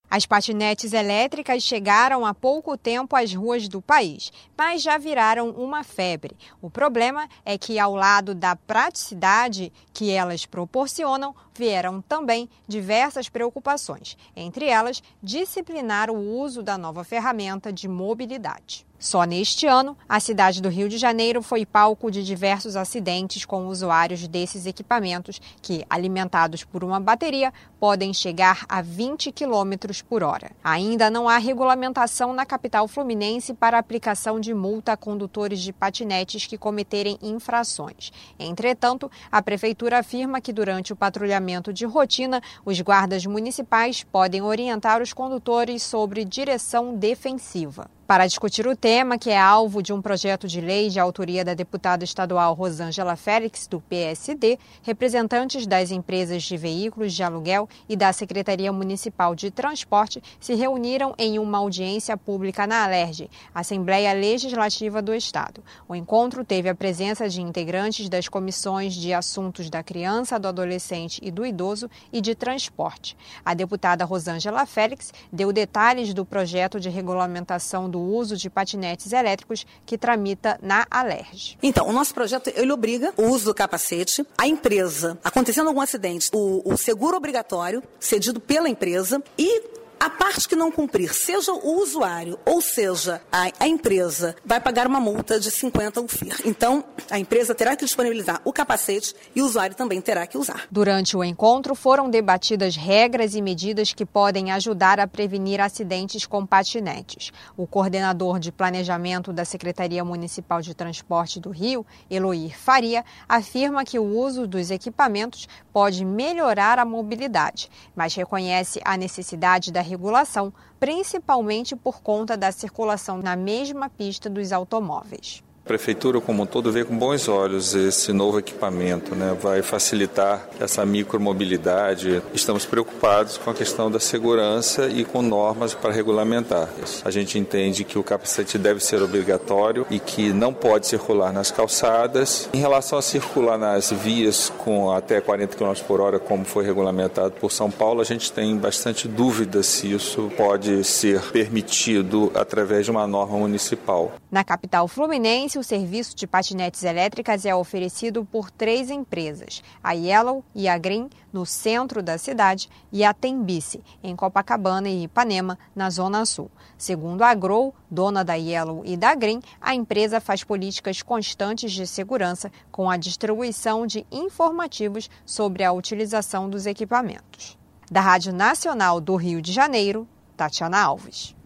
As patinetes elétricas chegaram há pouco tempo às ruas do país, mas já viraram uma febre. O problema é que, ao lado da praticidade que elas proporcionam, vieram também diversas preocupações, entre elas, disciplinar o uso da nova ferramenta de mobilidade. Só neste ano, a cidade do Rio de Janeiro foi palco de diversos acidentes com usuários desses equipamentos que, alimentados por uma bateria, podem chegar a 20 km por hora. Ainda não há regulamentação na capital fluminense para a aplicação de multa a condutores de patinetes que cometerem infrações. Entretanto, a prefeitura afirma que durante o patrulhamento de rotina, os guardas municipais podem orientar os condutores sobre direção defensiva. Para discutir o tema, que é alvo de um projeto de lei de autoria da deputada estadual Rosângela Félix, do PSD, representantes das empresas de veículos de aluguel e da Secretaria Municipal de Transporte se reuniram em uma audiência pública na Alerj, Assembleia Legislativa do Estado. O encontro teve a presença de integrantes das comissões de assuntos da criança, do adolescente e do idoso e de transporte. A deputada Rosângela Félix deu detalhes do projeto de regulamentação do uso de patinetes elétricos que tramita na Alerj. Então, o nosso projeto, ele obriga o uso do capacete, a empresa, acontecendo algum acidente, o seguro obrigatório cedido pela empresa e a parte que não cumprir, seja o usuário ou seja a empresa, vai pagar uma multa de 50 UFIR. Então, a empresa terá que disponibilizar o capacete e o usuário também terá que usar. Durante o encontro, foram debatidas regras e medidas que podem ajudar a prevenir acidentes com patinetes. O coordenador de planejamento da Secretaria Municipal de Transporte do Rio, Eloir Faria, afirma que o uso dos equipamentos pode melhorar a mobilidade, mas reconhece a necessidade da regulação, principalmente por conta da circulação na mesma pista dos automóveis. A Prefeitura, como um todo, vê com bons olhos esse novo equipamento, vai facilitar essa micromobilidade. Estamos preocupados com a questão da segurança e com normas para regulamentar isso. A gente entende que o capacete deve ser obrigatório e que não pode circular nas calçadas. Em relação a circular nas vias com até 40 km por hora, como foi regulamentado por São Paulo, a gente tem bastante dúvida se isso pode ser permitido através de uma norma municipal. Na capital fluminense, o serviço de patinetes elétricas é oferecido por 3 empresas, a Yellow e a Green, no centro da cidade, e a Tembici, em Copacabana e Ipanema, na Zona Sul. Segundo a Grow, dona da Yellow e da Green, a empresa faz políticas constantes de segurança com a distribuição de informativos sobre a utilização dos equipamentos. Da Rádio Nacional do Rio de Janeiro, Tatiana Alves.